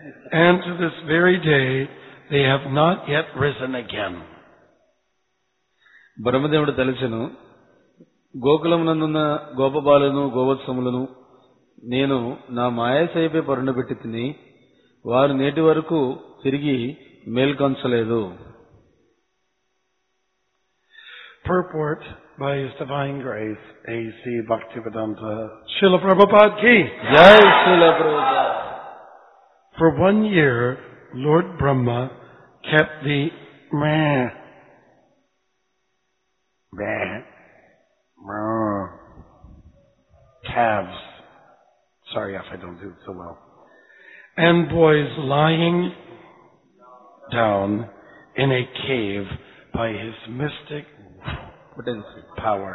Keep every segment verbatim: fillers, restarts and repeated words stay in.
And to this very day, they have not yet risen again. బ్రహ్మదేవుడు తలచెను, గోకులమునందున్న గోపబాలును గోవత్సములను నేను నా మాయాశయపై పరుండబెట్టి తిని వారు నేటి వరకు తిరిగి మేల్కొంచలేదు. Purport by His Divine Grace, A C Bhaktivedanta Srila Prabhupada Ki. Jai Srila Prabhupada. For one year, Lord Brahma kept the meh, meh, meh, calves. Sorry if I don't do it so well. And boys lying down in a cave by His mystic potency, power.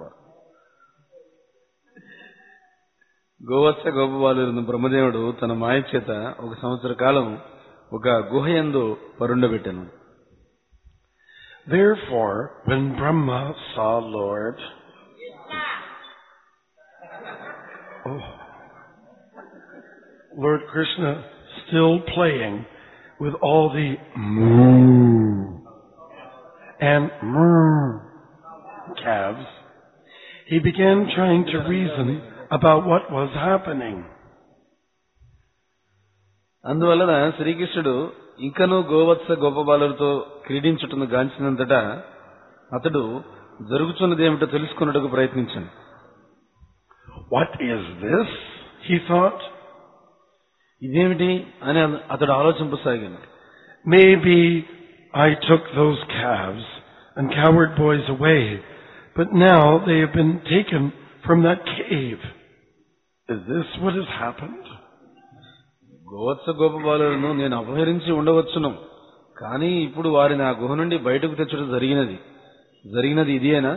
గోవత్స గోపబాలులను బ్రహ్మదేవుడు తన మాయ చేత ఒక సంవత్సర కాలం ఒక గుహయందు పరుండబెట్టెను. Therefore, when Brahma saw Lord, oh, Lord Krishna still playing with all the moo and moo calves, he began trying to reason about what was happening. అందువలన శ్రీకృష్ణుడు ఇంకనూ గోవత్స గోపబాలులతో క్రీడించుటను గాంచినంతటా అతడు జరుగుతున్నదేమిటో తెలుసుకొనుటకు ప్రయత్నించాడు. What is this? He thought. ఇదేమిటి అని అతడు ఆలోచింపసాగాడు. Maybe I took those calves and coward boys away, but now they have been taken from that cave. Is this what has happened? గోవత్స గోపబాలులను నేను అపహరించి ఉండవచ్చును, కానీ ఇప్పుడు వారిని ఆ గుహ నుండి బయటకు తెచ్చడం జరిగినది జరిగినది ఇదేనా?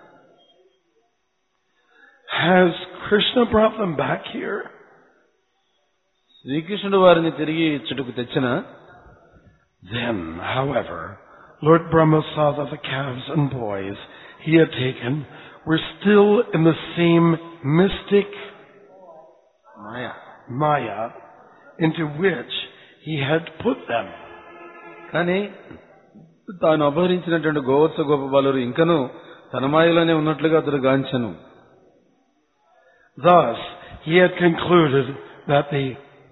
Has Krishna brought them back here? శ్రీకృష్ణుడు వారిని తిరిగి ఇచ్చుటకు తెచ్చినా? Then, however, Lord Brahma saw that the calves and boys he had taken were still in the same mystic Maya, Maya into which he had put them. కానీ తాను అపహరించినటువంటి గోవత్స గోపబాలురు ఇంకనూ తన మాయలోనే ఉన్నట్లుగా అతడు గాంచెను. Thus, he had concluded that the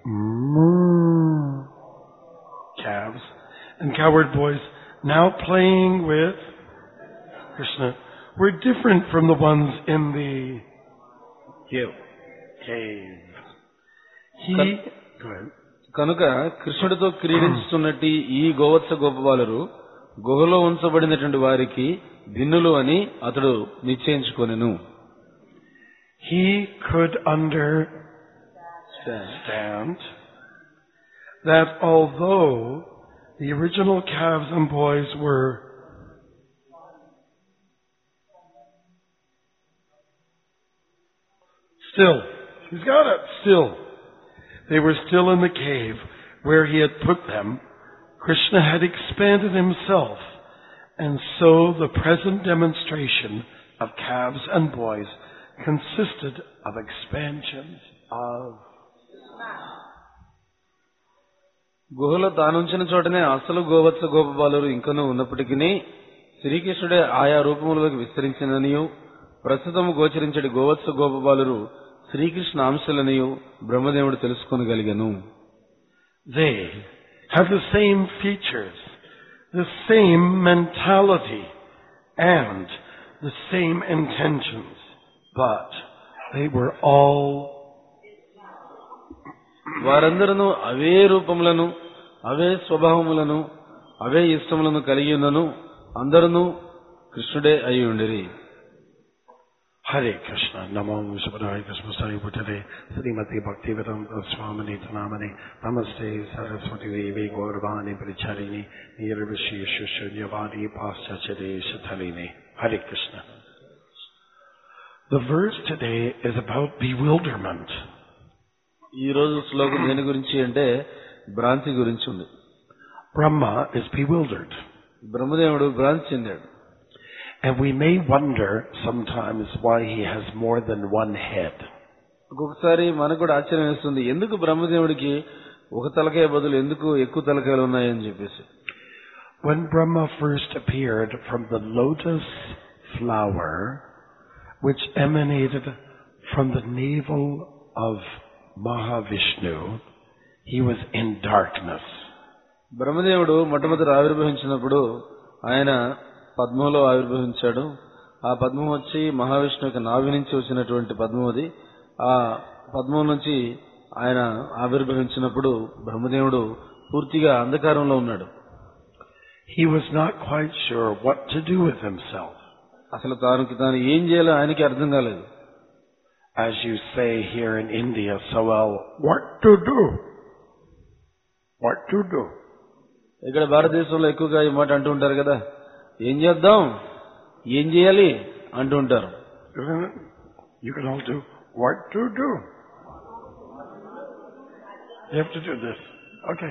moo calves and coward boys now playing with Krishna were different from the ones in the cave. cave. He, go ahead. కనుక కృష్ణుడితో క్రీడించుతున్నట్టు ఈ గోవత్స గోపబాలురు గుహలో ఉంచబడినటువంటి వారికి భిన్నులు అని అతడు నిశ్చయించుకొనెను. He could understand that although the original calves and boys were still, he's got it, still, they were still in the cave where he had put them. Krishna had expanded himself, and so the present demonstration of calves and boys consisted of expansions of గుహలో తానుంచిన చోటనే అసలు గోవత్స గోపబాలురు ఇంకనూ ఉన్నప్పటికీ శ్రీకృష్ణుడే ఆయా రూపములకు విస్తరించిననియు ప్రస్తుతము గోచరించడి గోవత్స గోపబాలురు శ్రీకృష్ణ అంశలనియు బ్రహ్మదేవుడు తెలుసుకొనగలిగెను. They have the same features, the same mentality, and the same intentions, but they were all వారందరూ అవే రూపములను అవే స్వభావములను అవే ఇష్టములను కలిగి ఉన్నను అందరూ కృష్ణుడే అయి ఉండిరి. Hare Krishna, Namo Vishwadaya Krishna Sai Bhuttade, Srimati Bhaktivedanta Swamini Tanamani, Namaste Saraswati Devi Gauravani Pricharini, Nirvishi Shunyavadi Paschachade Shatalini. Hare Krishna. The verse today is about bewilderment. ఈ రోజు శ్లోకం దేని గురించి అంటే భ్రాంతి గురించి ఉంది. Brahma is bewildered. బ్రహ్మదేవుడు భ్రాంతి చెందాడు. And we may wonder sometimes why he has more than one head. ఒక్కొక్కసారి మనకు కూడా ఆశ్చర్యం వేస్తుంది, ఎందుకు బ్రహ్మదేవుడికి ఒక తలకాయ బదులు ఎందుకు ఎక్కువ తలకాయలు ఉన్నాయని చెప్పేసి. When Brahma first appeared from the lotus flower, which emanated from the navel of Mahavishnu, he was in darkness. బ్రహ్మదేవుడు మొట్టమొదటి ఆవిర్భవించినప్పుడు ఆయన పద్మంలో ఆవిర్భవించాడు. ఆ పద్మం వచ్చి మహావిష్ణువుకి నాభి నుంచి వచ్చినటువంటి పద్మం అది. ఆ పద్మం నుంచి ఆయన ఆవిర్భవించినప్పుడు బ్రహ్మదేవుడు పూర్తిగా అంధకారంలో ఉన్నాడు. He was not quite sure what to do with himself. అసలు తాను తాను ఏం చేయాలో ఆయనకి అర్థం కాలేదు. As you say here in India so well, what to do? What to do? ఇక్కడ భారతదేశంలో ఎక్కువగా ఈ మాట అంటూ ఉంటారు కదా, ఏం చేద్దాం, ఏం చేయాలి అంటూ ఉంటారు. You can all do what to do. You have to do this. Okay.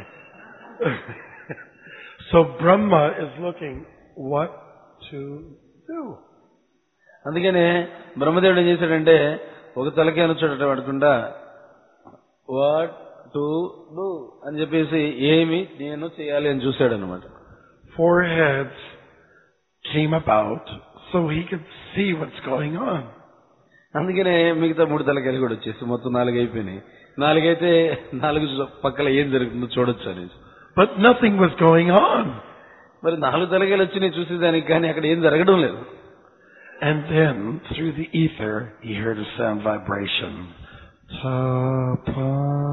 So Brahma is looking what to do. అందుకనే బ్రహ్మదేవుడు ఏం చేశాడంటే ఒక తలకే అనొచ్చాడట పడకుండా వాట్ టు డూ అని చెప్పేసి ఏమి నేను చేయాలి అని చూశాడు అనమాట. Four heads came about so he could see what's going on. అందుకనే మిగతా మూడు తలకాయలు కూడా వచ్చేసి మొత్తం నాలుగు అయిపోయినాయి. నాలుగైతే నాలుగు పక్కల ఏం జరుగుతుందో చూడొచ్చు అని. But nothing was going on. మరి నాలుగు తలకాయలు వచ్చినాయి చూసేదానికి, కానీ అక్కడ ఏం జరగడం లేదు. And then through the ether he heard a sound vibration. Tapa.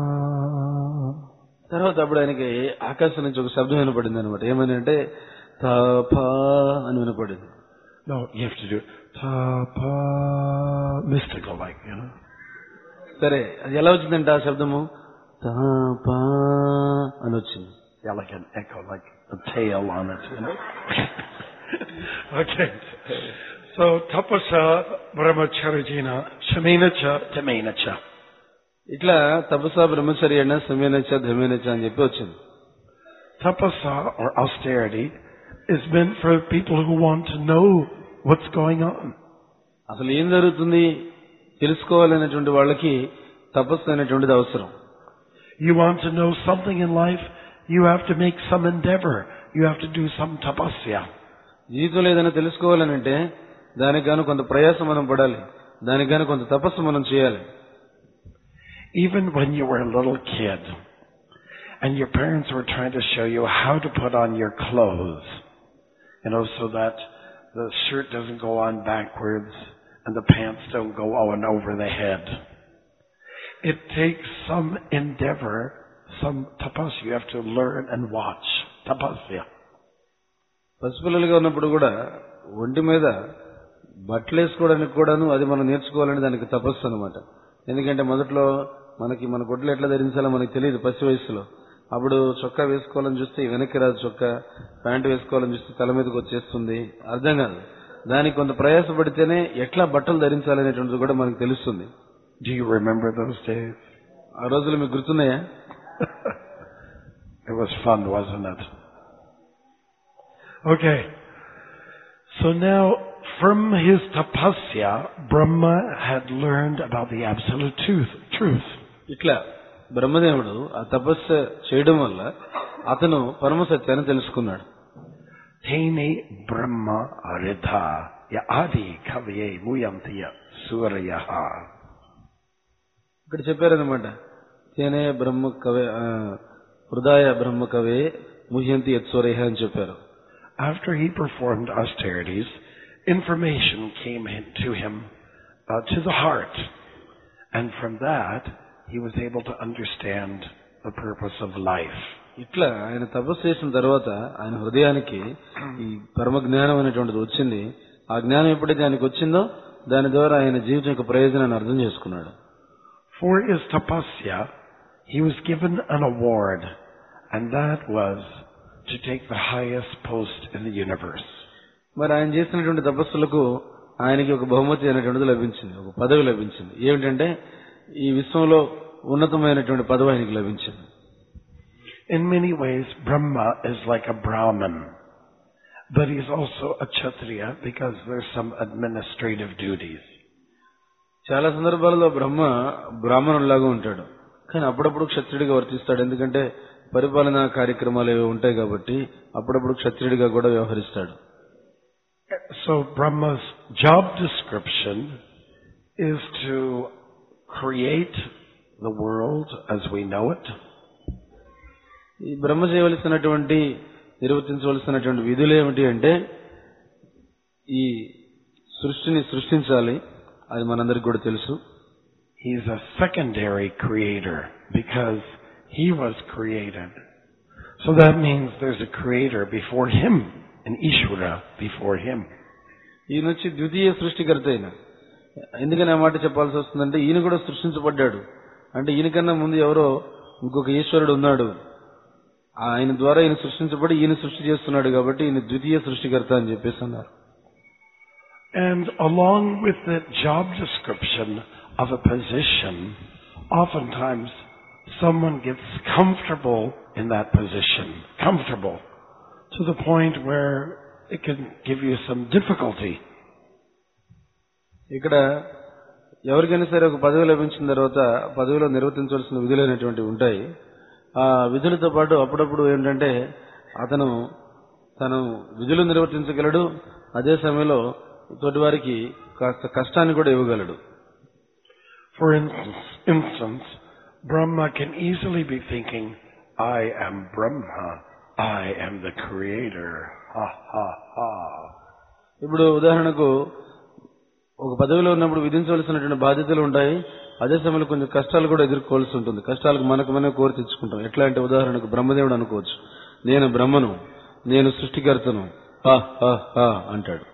తర్వాత అప్పుడు ఆయనకి ఆకాశం నుంచి ఒక శబ్దం వినపడింది అనమాట. ఏమని అంటే తపా అని వినపడింది. No, you have to do tapa, mystical like, you know. సరే, అది ఎలా వచ్చిందంటే ఆ శబ్దము తపా అని వచ్చింది. Yeah, like an echo, like a tail on it, you know. Okay. So tapasa brahmacharjina shaminacha dhaminacha. ఇట్లా తపసా బ్రహ్మచర్యణ సమేనచ ధమేనచ అని చెప్పి వచ్చింది. Tapasa or austerity is meant for people who want to know what's going on. అసలు ఏం జరుగుతుంది తెలుసుకోవాలనేటువంటి వాళ్ళకి తపస్సు అనేటువంటిది అవసరం. You want to know something in life, you have to make some endeavor. You have to do some tapasya. జీవితంలో ఏదైనా తెలుసుకోవాలనంటే దానికి గాను కొంత ప్రయాసం మనం పడాలి, దానికి గాను కొంత తపస్సు మనం చేయాలి. Even when you were a little kid and your parents were trying to show you how to put on your clothes, you know, so that the shirt doesn't go on backwards and the pants don't go on over the head. It takes some endeavor, some tapasya. You have to learn and watch. Tapasya. పసిపిల్లలుగా ఉన్నప్పుడు కూడా ఒంటి మీద బట్టలు వేసుకోవడానికి కూడాను అది మనం నేర్చుకోవాలని దానికి తపస్సు అనమాట. ఎందుకంటే మొదట్లో మనకి మన గుడ్లు ఎట్లా ధరించాలో మనకి తెలియదు పసి వయసులో. అప్పుడు చొక్కా వేసుకోవాలని చూస్తే వెనక్కి రాదు చొక్కా, ప్యాంటు వేసుకోవాలని చూస్తే తల మీదకి వచ్చేస్తుంది, అర్థం కాదు. దానికి కొంత ప్రయాసపడితేనే ఎట్లా బట్టలు ధరించాలనేటువంటిది కూడా మనకు తెలుస్తుంది. Do you remember those days? ఆ రోజులు మీకు గుర్తున్నాయా? It was fun, wasn't it? Okay. So now, from his tapasya, Brahma had learned about the absolute truth. truth. ఇట్లా బ్రహ్మదేవుడు ఆ తపస్సు చేయడం వల్ల అతను పరమ సత్యాన్ని తెలుసుకున్నాడు. Tene Brahma Aridha ya adi kavye muyantiya suryaha. ఇక్కడ చెప్పారనమాట, తేనే బ్రహ్మ కవే హృదయ బ్రహ్మ కవే ముహ్యంతి యత్సూరయ అని చెప్పారు. After he performed austerities, information came to him uh, to the heart, and from that he was able to understand the purpose of life. ఇట్లా ఆయన తపస్సు చేసిన తర్వాత ఆయన హృదయానికి ఈ పరమ జ్ఞానం అనేటువంటిది వచ్చింది. ఆ జ్ఞానం ఎప్పుడైతే ఆయనకు వచ్చిందో దాని ద్వారా ఆయన జీవితం యొక్క ప్రయోజనాన్ని అర్థం చేసుకున్నాడు. For his tapasya, he was given an award, and that was to take the highest post in the universe. మరి ఆయన చేసినటువంటి తపస్సులకు ఆయనకి ఒక బహుమతి అనేటువంటిది లభించింది, ఒక పదవి లభించింది. ఏమిటంటే ఈ విశ్వంలో ఉన్నతమైనటువంటి పదవి ఆయనకి లభించింది. In many ways, Brahma is like a Brahman, but he's also a Kshatriya because there's some administrative duties. చాలా సందర్భాలలో బ్రహ్మ బ్రాహ్మణులాగా ఉంటాడు, కానీ అప్పుడప్పుడు క్షత్రియుడిగా వర్తిస్తాడు. ఎందుకంటే పరిపాలనా కార్యక్రమాలు ఏవో ఉంటాయి కాబట్టి అప్పుడప్పుడు క్షత్రియుడిగా కూడా వ్యవహరిస్తాడు. So Brahma's job description is to create the world as we know it. ఈ బ్రహ్మ చేయవలసినటువంటి నిర్వర్తించవలసినటువంటి విధులు ఏమిటి అంటే ఈ సృష్టిని సృష్టించాలి. అది మనందరికీ కూడా తెలుసు. He's a secondary creator because he was created. So that means there's a creator before him, an Ishvara before him. ఈయన వచ్చి ద్వితీయ సృష్టికర్త అయిన. ఎందుకని ఆ మాట చెప్పాల్సి వస్తుందంటే ఈయన కూడా సృష్టించబడ్డాడు. అంటే ఈయనకన్నా ముందు ఎవరో ఇంకొక ఈశ్వరుడు ఉన్నాడు. ఆయన ద్వారా ఈయన సృష్టించబడి ఈయన సృష్టి చేస్తున్నాడు కాబట్టి ఈయన ద్వితీయ సృష్టికర్త అని చెప్పేసి అన్నారు. And along with the job description of a position, oftentimes someone gets comfortable in that position, comfortable to the point where it can give you some difficulty. ఇక్కడ ఎవరికైనా సరే ఒక పదవి లభించిన తర్వాత పదవిలో నిర్వర్తించవలసిన విధులైనటువంటివి ఉంటాయి. ఆ విధులతో పాటు అప్పుడప్పుడు ఏంటంటే అతను తను విధులు నిర్వర్తించగలడు, అదే సమయంలో తోటి వారికి కాస్త కష్టాన్ని కూడా ఇవ్వగలడు. For instance, Brahma can easily be thinking, I am Brahma, I am the creator, ha ha ha. ఇప్పుడు ఉదాహరణకు ఒక పదవిలో ఉన్నప్పుడు విధించవలసినటువంటి బాధ్యతలు ఉంటాయి, అదే సమయంలో కొంచెం కష్టాలు కూడా ఎదుర్కోవాల్సి ఉంటుంది. కష్టాలకు మనకు మనం కోరి తెచ్చుకుంటాం. ఎట్లా అంటే ఉదాహరణకు బ్రహ్మదేవుడు అనుకోవచ్చు, నేను బ్రహ్మను, నేను సృష్టికర్తను, హా హా హా అంటాడు.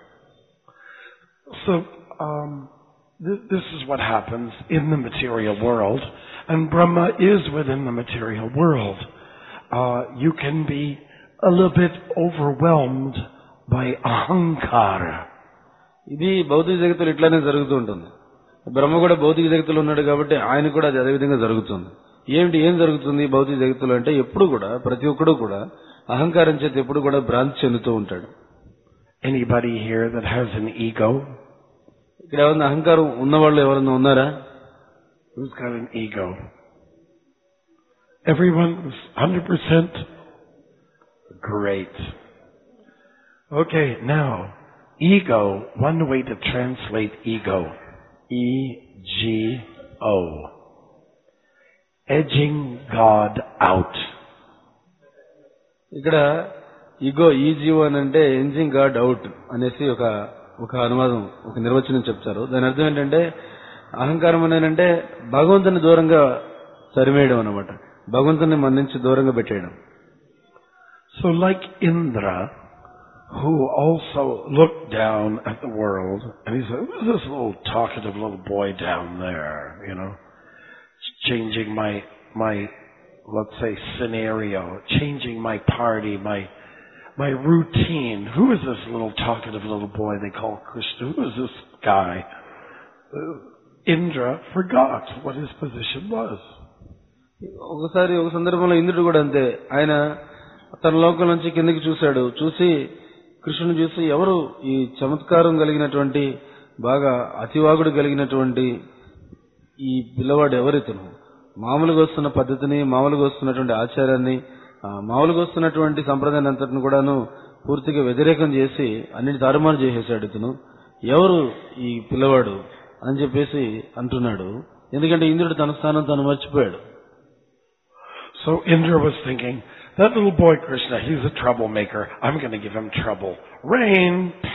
So um, th- this is what happens in the material world, and Brahma is within the material world. Uh, you can be a little bit overwhelmed by ahankara. ఇది భౌతిక జగత్తులో ఇట్లానే జరుగుతూ ఉంటుంది. బ్రహ్మ కూడా భౌతిక జగత్తులో ఉన్నాడు కాబట్టి ఆయన కూడా అది అదే విధంగా జరుగుతుంది. ఏమిటి ఏం జరుగుతుంది భౌతిక జగత్తులో అంటే ఎప్పుడు కూడా ప్రతి ఒక్కడు కూడా అహంకారం చేత ఎప్పుడు కూడా భ్రాంతి చెందుతూ ఉంటాడు. Anybody here that has an ego? ఇక్కడ ఎవరైనా అహంకారం ఉన్నవాళ్ళు ఎవరైనా ఉన్నారా? Who's got an ego? Everyone is one hundred percent? Great. Okay, now, ego, one way to translate ego, E G O, edging God out. ఇక్కడ ఈగో ఈజీఓ అని అంటే ఎంజింగ్ God out అనేసి ఒక ఒక అనువాదం ఒక నిర్వచనం చెప్తారు. దాని అర్థం ఏంటంటే అహంకారం అనేనంటే భగవంతుని దూరంగా తరిమేయడం అన్నమాట, భగవంతుని మన నుంచి దూరంగా పెట్టేయడం. So like Indra, who also looked down at the world, and he said, who's this little talkative little boy down there, you know, changing my, my, let's say, scenario, changing my party, my my routine. Who is this little talkative little boy they call Krishna? Who is this guy? Uh, Indra forgot what his position was. ఒకసారి ఒక సందర్భంలో ఇంద్రుడు కూడా అంతే, ఆయన తన లోకం నుంచి కిందకి చూశాడు, చూసి కృష్ణుని చూసి ఎవరు ఈ చమత్కారం కలిగినటువంటి బాగా అతివాగుడు కలిగినటువంటి ఈ పిల్లవాడు ఎవరితను, మామూలుగా వస్తున్న పద్ధతిని మామూలుగా వస్తున్నటువంటి ఆచారాన్ని మామూలుగా వస్తున్నటువంటి సంప్రదాయాన్ని అంతటిని కూడాను పూర్తిగా వ్యతిరేకం చేసి అన్నిటి తారుమారు చేసేసాడు ఇతను, ఎవరు ఈ పిల్లవాడు అని చెప్పేసి అంటున్నాడు. ఎందుకంటే ఇంద్రుడు తన స్థానం తను మర్చిపోయాడు. So Indra was thinking, that little boy Krishna, he's a troublemaker. I'm going to give him trouble. Rain.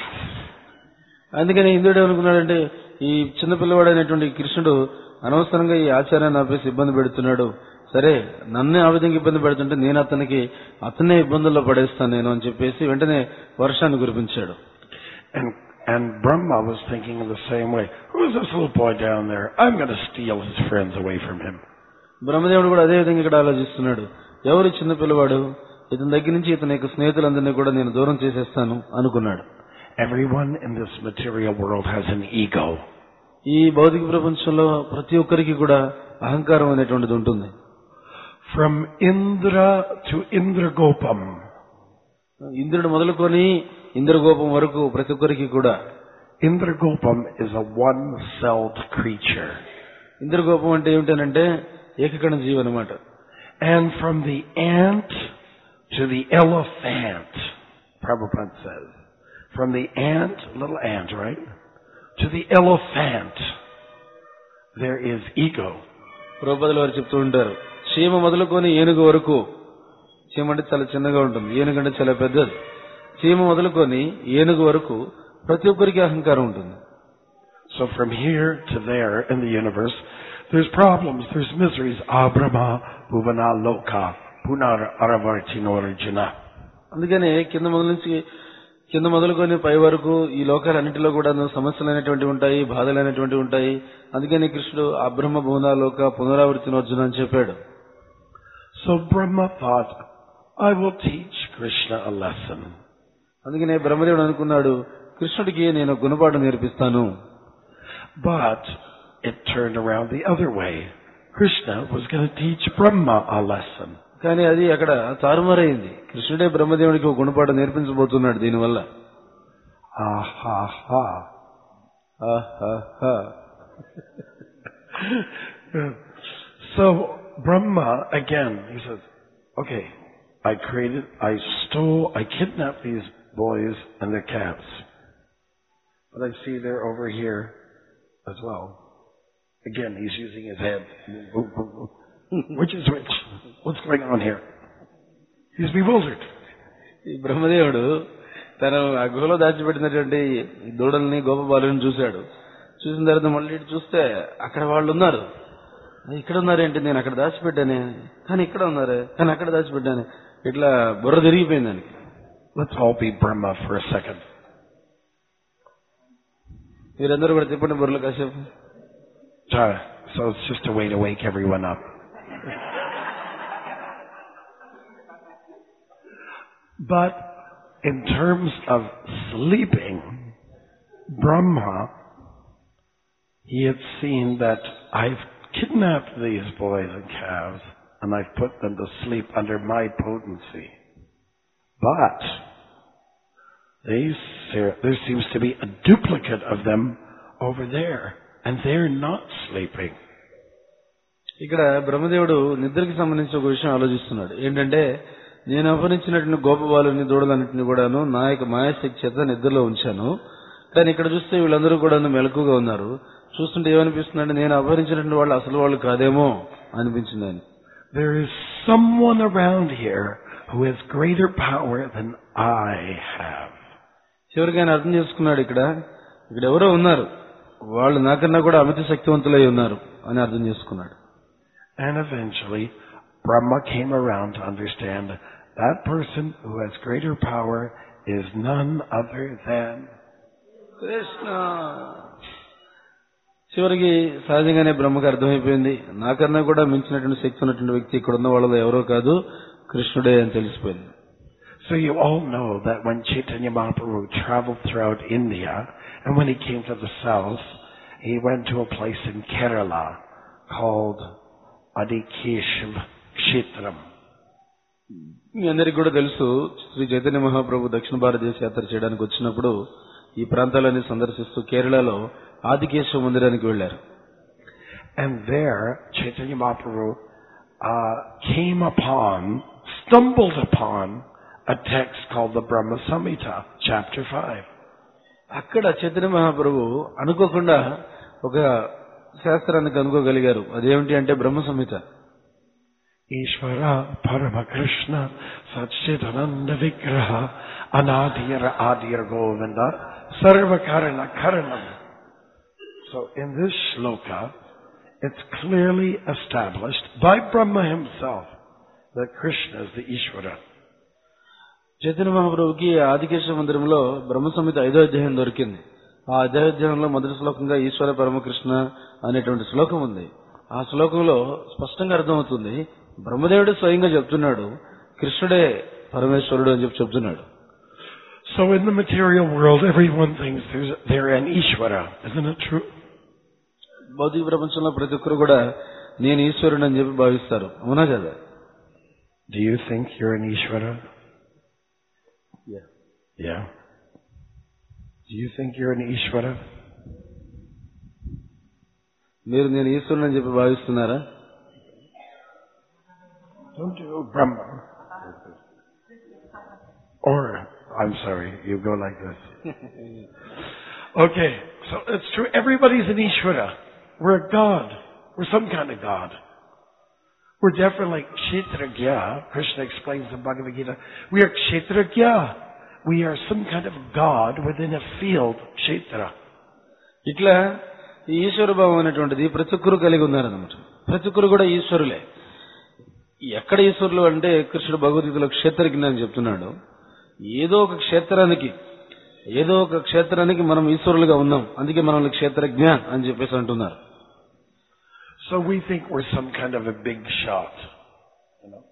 అందుకని ఇంద్రుడు ఏమనుకున్నాడంటే ఈ చిన్న పిల్లవాడు అయినటువంటి కృష్ణుడు అనవసరంగా ఈ ఆచారాన్ని ఆపేసి ఇబ్బంది పెడుతున్నాడు, సరే నన్నే ఆ విధంగా ఇబ్బంది పెడుతుంటే నేను అతనికి అతనే ఇబ్బందుల్లో పడేస్తాను నేను అని చెప్పేసి వెంటనే వర్షాన్ని కురిపించాడు. And and Brahma was thinking in the same way. Who is this little boy down there? I'm going to steal his friends away from him. బ్రహ్మదేవుడు కూడా అదే విధంగా ఇక్కడ ఆలోచిస్తున్నాడు, ఎవరు చిన్న పిల్లవాడు, ఇతని దగ్గర నుంచి ఇతని యొక్క స్నేహితులందరినీ కూడా నేను దూరం చేసేస్తాను అనుకున్నాడు. Everyone in this material world has an ego. ఈ భౌతిక ప్రపంచంలో ప్రతి ఒక్కరికి కూడా అహంకారం అనేటువంటిది ఉంటుంది. From Indra to Indragopam. ఇంద్రుడు మొదలుకొని ఇంద్రగోపం వరకు ప్రతి ఒక్కరికి కూడా. Indragopam is a one-celled creature. ఇంద్రగోపం అంటే ఏమిటనంటే ఏకకణ జీవి అన్నమాట. And from the ant to the elephant, Prabhupada says. From the ant, little ant, right? To the elephant, there is ego. ప్రభుపాదుల వారు చెప్తూ ఉంటారు, చీమ మొదలుకొని ఏనుగు వరకు, చీమ అంటే చాలా చిన్నగా ఉంటుంది, ఏనుగు అంటే చాలా పెద్దది. చీమ మొదలుకొని ఏనుగు వరకు ప్రతి ఒక్కరికి అహంకారం ఉంటుంది. So from here to there in the universe, there's problems, there's miseries. Abrahma, Bhuvana, Loka, Punar, Aravartinorjuna. అందుకనే కింద మొదలు నుంచి కింద మొదలుకొని పై వరకు ఈ లోకాలన్నింటిలో కూడా సమస్యలు అనేటువంటివి ఉంటాయి, బాధలు అనేటువంటివి ఉంటాయి. అందుకని కృష్ణుడు అబ్రహ్మ భువన లోక పునరావర్తినోర్జున అని చెప్పాడు. So Brahma thought, I will teach Krishna a lesson. అందుకనే బ్రహ్మదేవుడు అనుకున్నాడు, కృష్ణుడికి నేను గుణపాఠం నేర్పిస్తాను. But it turned around the other way. Krishna was going to teach Brahma a lesson. కానీ అది అక్కడ తారుమారైంది. కృష్ణుడే బ్రహ్మదేవుడికి ఒక గుణపాఠం నేర్పించబోతున్నాడు దీనివల్ల. ఆహాహా ఆహాహా. So Brahma again, he says, okay, I created, I stole, I kidnapped these boys and their calves. But I see they're over here as well. Again, he's using his head. Which is which? What's going on here? He's bewildered. ఈ బ్రహ్మదేవుడు తన ఆ గుహలో దాచిపెట్టినటువంటి దూడల్ని గోపబాలుని చూశాడు. చూసిన తర్వాత మళ్ళీ ఇటు చూస్తే అక్కడ వాళ్ళు ఉన్నారు. ఇక్కడ ఉన్నారేంటి, నేను అక్కడ దాచిపెట్టానే, కానీ ఇక్కడ ఉన్నారు, కానీ అక్కడ దాచిపెట్టాను. ఇట్లా బుర్ర తిరిగిపోయింది దానికి. Let's all be Brahma for a second. మీరందరూ కూడా తిప్పండి బుర్రలు కాసేపు. So it's just a way to wake everyone up. But in terms of sleeping, Brahma, he had seen that I've kidnapped these boys and calves and I've put them to sleep under my potency. But they, there seems to be a duplicate of them over there and they're not sleeping. ఇక్కడ బ్రహ్మదేవుడు నిద్రకి సంబంధించి ఒక విషయం ఆలోచిస్తున్నాడు. ఏంటంటే, నేను అపహరించినటువంటి గోపబాలుని దూడలన్నింటినీ కూడాను నా యొక్క మాయాశక్తి చేత నిద్రలో ఉంచాను. కానీ ఇక్కడ చూస్తే వీళ్ళందరూ కూడా మెలకుగా ఉన్నారు. చూస్తుంటే ఏమనిపిస్తుందంటే, నేను అపహరించినటువంటి వాళ్ళు అసలు వాళ్ళు కాదేమో అనిపించింది ఆయన. There is someone around here who has greater power than I have. చివరికి ఆయన అర్థం చేసుకున్నాడు, ఇక్కడ ఇక్కడ ఎవరో ఉన్నారు, వాళ్ళు నాకన్నా కూడా అమిత శక్తివంతులై ఉన్నారు అని అర్థం చేసుకున్నాడు. And eventually Brahma came around to understand that person who has greater power is none other than Krishna. చివరికి సహజంగానే బ్రహ్మకు అర్థమైపోయింది, నాకన్నా కూడా మించినటువంటి శక్తి ఉన్నటువంటి వ్యక్తి ఇక్కడ ఉన్న వాళ్ళలో ఎవరో కాదు, కృష్ణుడే అని తెలిసిపోయింది. So you all know that when Chaitanya Mahaprabhu traveled throughout India, and when he came to the south, he went to a place in Kerala called Adikeshava Kshetram. మీ అందరికి కూడా తెలుసు, శ్రీ చైతన్య మహాప్రభు దక్షిణ భారతదేశ యాత్ర చేయడానికి వచ్చినప్పుడు ఈ ప్రాంతాలన్నీ సందర్శిస్తూ కేరళలో ఆదికేశవ మందిరానికి వెళ్లారు. And there Chaitanya Mahaprabhu uh, came upon, stumbled upon a text called the Brahma Samhita, chapter five. అక్కడ చైతన్య మహాప్రభు అనుకోకుండా ఒక శాస్త్రాన్ని కనుగోగలిగారు. అదేమిటి అంటే బ్రహ్మ సంహిత. ఈశ్వర పరమ కృష్ణ సచ్చిదానంద విగ్రహ అనాదిర ఆదిర గోవింద సర్వకారణ కారణం. So in this shloka, it's clearly established by Brahma himself that Krishna is the Ishvara. Chaitanya మహాప్రభుకి Aadikeshava మందిరంలో బ్రహ్మ సంహిత ఐదో అధ్యాయం దొరికింది. ఆ అధ్యాయంలో మొదటి శ్లోకంగా ఈశ్వర పరమకృష్ణ అనేటువంటి శ్లోకం ఉంది. ఆ శ్లోకంలో స్పష్టంగా అర్థమవుతుంది, బ్రహ్మదేవుడు స్వయంగా చెప్తున్నాడు, కృష్ణుడే పరమేశ్వరుడు అని చెప్పి చెప్తున్నాడు. So in the material world, everyone thinks they're an Ishvara. Isn't it true? భౌతిక ప్రపంచంలో ప్రతి ఒక్కరు కూడా నేను ఈశ్వరుడు అని చెప్పి భావిస్తారు. అవునా కదా? Do you think you're an Ishvara? Yeah. Yeah. Do you think you're an Ishvara? మీరు నేను ఈశ్వరుడు అని చెప్పి భావిస్తున్నారా? Don't do Brahma. Or, I'm sorry, you go like this. Okay, so it's true. Everybody's an Ishvara. We're a God. We're some kind of God. We're definitely like Kshetragya. Krishna explains in Bhagavad Gita. We are Kshetragya. We are some kind of God within a field, Kshetra. ఇట్లా ఈ ఈశ్వర భావం అనేటువంటిది ప్రతి ఒక్కరు కలిగి ఉన్నారన్నమాట. ప్రతి ఒక్కరు కూడా ఈశ్వరులే. ఎక్కడ ఈశ్వరులు అంటే కృష్ణుడు భగవద్గీతలో క్షేత్రజ్ఞ అని చెప్తున్నాడు. ఏదో ఒక క్షేత్రానికి ఏదో ఒక క్షేత్రానికి మనం ఈశ్వరులుగా ఉన్నాం. అందుకే మనల్ని క్షేత్రజ్ఞ అని చెప్పేసి అంటున్నారు. So we think we're some kind of a big shot. You know?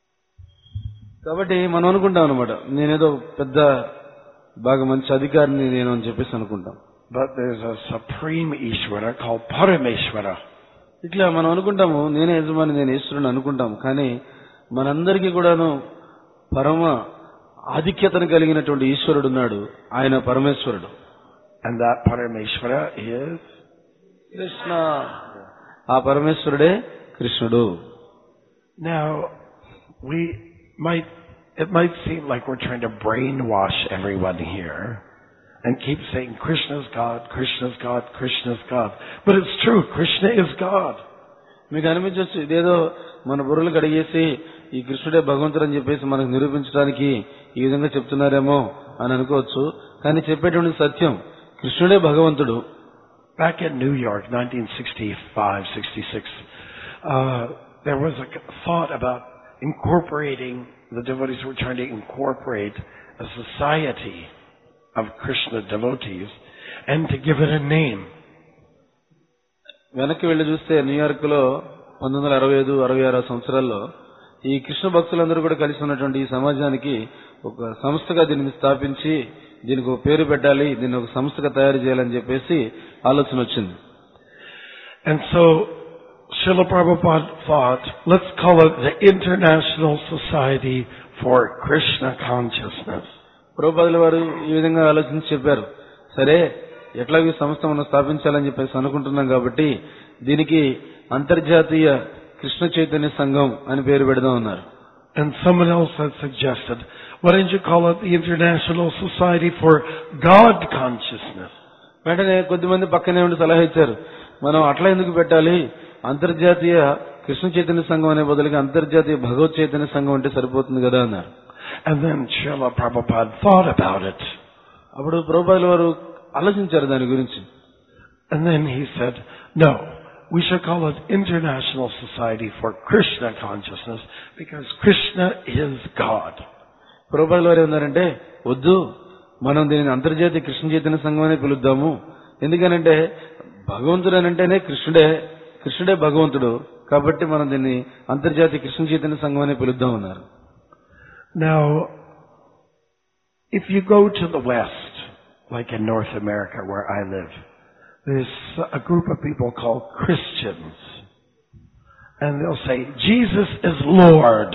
కాబట్టి మనం అనుకుంటాం అనమాట, నేనేదో పెద్ద బాగా మంచి అధికారిని నేను అని చెప్పేసి అనుకుంటాం. But there's a supreme Ishvara called Parameshvara. ఇట్లా మనం అనుకుంటాము, నేనే యజమాని, నేను ఈశ్వరుని అనుకుంటాం. కానీ మనందరికీ కూడాను పరమ ఆధిక్యతను కలిగినటువంటి ఈశ్వరుడు ఉన్నాడు. ఆయన పరమేశ్వరుడు. And that Parameshvara is Krishna. ఆ పరమేశ్వరుడే కృష్ణుడు. Now, we might, it might seem like we're trying to brainwash everyone here and keep saying Krishna's God, Krishna's God, Krishna's God. But it's true, Krishna is God. మీకు అనిపించవచ్చు ఇదేదో మన బుర్రలు కడిగేసి ఈ కృష్ణుడే భగవంతుడు అని చెప్పేసి మనకు నిరూపించడానికి ఈ విధంగా చెప్తున్నారేమో అని అనుకోవచ్చు. కానీ చెప్పేటువంటి సత్యం, కృష్ణుడే భగవంతుడు. Back in New York, nineteen sixty-five, sixty-six, uh, there was a thought about incorporating, the devotees were trying to incorporate a society of Krishna devotees and to give it a name. వెనక్కి వెళ్లి చూస్తే New York లో పంతొమ్మిది వందల అరవై ఐదు అరవై ఆరు సంవత్సరాల్లో ఈ కృష్ణ భక్తులందరూ కూడా కలిసి ఉన్నటువంటి ఈ సమాజానికి ఒక సంస్థగా దీనిని స్థాపించి దీనికి ఒక పేరు పెట్టాలి, దీన్ని ఒక సంస్థగా తయారు చేయాలని చెప్పేసి ఆలోచన వచ్చింది. And so Srila Prabhupada thought, let's call it the International Society for Krishna Consciousness. ప్రభుపాదుల వారు ఈ విధంగా ఆలోచించి చెప్పారు, సరే ఎట్లాగో ఈ సంస్థ మనం స్థాపించాలని చెప్పేసి అనుకుంటున్నాం కాబట్టి దీనికి అంతర్జాతీయ కృష్ణ చైతన్య సంఘం అని పేరు పెడదాం అన్నారు. And someone else had suggested, why don't you call it the International Society for God Consciousness? వెంటనే కొద్దిమంది పక్కనే ఉండి సలహా ఇచ్చారు, మనం అట్లా ఎందుకు పెట్టాలి, అంతర్జాతీయ కృష్ణ చైతన్య సంఘం అనే బదులుగా అంతర్జాతీయ భగవత్ చైతన్య సంఘం అంటే సరిపోతుంది కదా అన్నారు. And then Srila Prabhupada thought about it. అప్పుడు ప్రభుపాదుల వారు ఆలోచించారు దాని గురించి. And then he said, no, we should call it International Society for Krishna Consciousness because Krishna is God. ప్రభుపాదుల వారు ఏమన్నారంటే, వద్దు, మనం దీనిని అంతర్జాతీయ కృష్ణ చైతన్య సంఘం అనే పిలుద్దాము. ఎందుకనంటే భగవంతుడు అని అంటేనే కృష్ణుడే, కృష్ణుడే భగవంతుడు. కాబట్టి మనం దీన్ని అంతర్జాతీయ కృష్ణ చైతన్య సంఘం అనే పిలుద్దాం అన్నారు. Now, if you go to the West, like in North America where I live, there's a group of people called Christians. And they'll say, Jesus is Lord.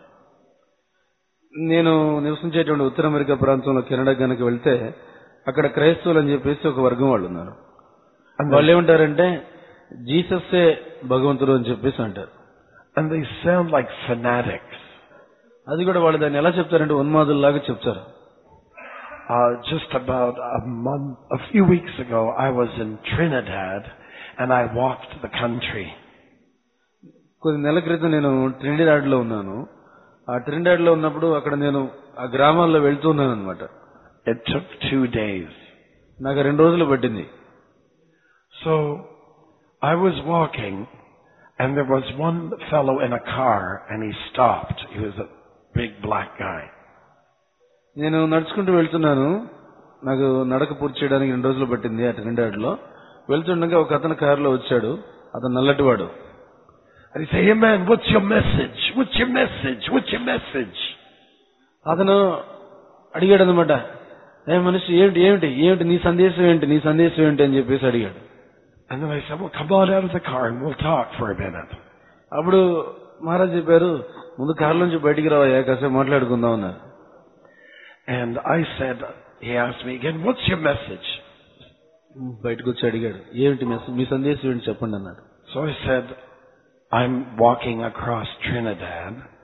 నేను నివసించేటువంటి ఉత్తర అమెరికా ప్రాంతంలో కెనడా కనుక వెళ్తే అక్కడ క్రైస్తవులు అని చెప్పేసి ఒక వర్గం వాళ్ళు ఉన్నారు. వాళ్ళు ఏమంటారంటే జీసస్సే భగవంతుడు అని చెప్పేసి అంటారు. And they sound like fanatics. అది కూడా వాళ్ళు దాన్ని ఎలా చెప్తారంటే ఉన్మాదుల్లాగా చెప్తారు. Uh, just about a month, a few weeks ago, I was in Trinidad and I walked the country. కొన్ని నెలల క్రితం నేను ట్రినిడాడ్ లో ఉన్నాను. ఆ ట్రినిడాడ్ లో ఉన్నప్పుడు అక్కడ నేను ఆ గ్రామాల్లో వెళ్తూ ఉన్నాను అనమాట. It took two days. నాకు రెండు రోజులు పట్టింది. So I was walking and there was one fellow in a car and he stopped. He was a big black guy. నేను నడుచుకుంటూ వెళ్తున్నాను. నాకు నడక పూర్తి చేయడానికి రెండు రోజులు పట్టింది ఆ ట్రినిడాడ్ లో. వెళ్తుండగా ఒక అతను కారులో వచ్చాడు. అతను నల్లటివాడు. And he said, hey man, what's your message? What's your message? What's your message? అతను అడిగాడు అనమాట, ఏ మనిషి ఏమిటి ఏమిటి ఏమిటి నీ సందేశం ఏంటి నీ సందేశం ఏంటి అని చెప్పేసి అడిగాడు. And then I said, well, come on out of the car and we'll talk for a minute. అప్పుడు మహారాజ్ చెప్పారు, ముందు కారు నుంచి బయటికి రావయ్యా, కాసేపు మాట్లాడుకుందాం అన్నారు. And I said, he asked me again, what's your message? బయటకు వచ్చి అడిగాడు, ఏమిటి మీ సందేశం ఏంటి చెప్పండి అన్నాడు. So I said, I'm walking across Trinidad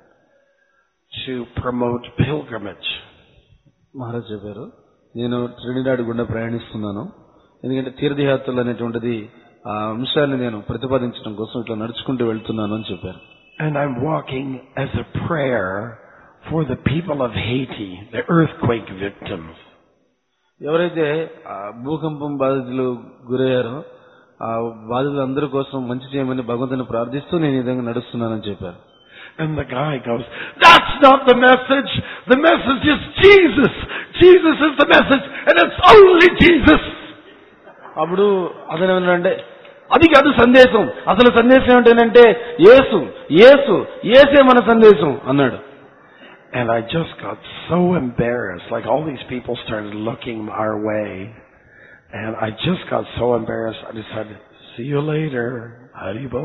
to promote pilgrimage. Maharaj చెప్పారు, నేను ట్రినిడాడ్ గుండా ప్రయాణిస్తున్నాను, ఎందుకంటే తీర్థయాత్రలు అనేటువంటిది ఆ అంశాన్ని నేను ప్రతిపాదించడం కోసం ఇట్లా నడుచుకుంటూ వెళ్తున్నాను అని చెప్పారు. And I'm walking as a prayer for the people of Haiti, the earthquake victims. ఎవరైతే ఆ భూకంపం బాధితులు గురయ్యారో ఆ బాధితులందరి కోసం మంచి చేయమని భగవంతుని ప్రార్థిస్తూ నేను ఈ విధంగా నడుస్తున్నానని చెప్పారు. And the guy goes, "That's not the message. The message is Jesus. Jesus is the message, and it's only Jesus." అప్పుడు అతను ఏమన్నాడంటే, అది కాదు సందేశం, అసలు సందేశం ఏంటంటే యేసు యేసు యేసే మన సందేశం అన్నాడు. And I just got so embarrassed. Like all these people started looking our way, and I just got so embarrassed. I decided, "See you later, Haribo."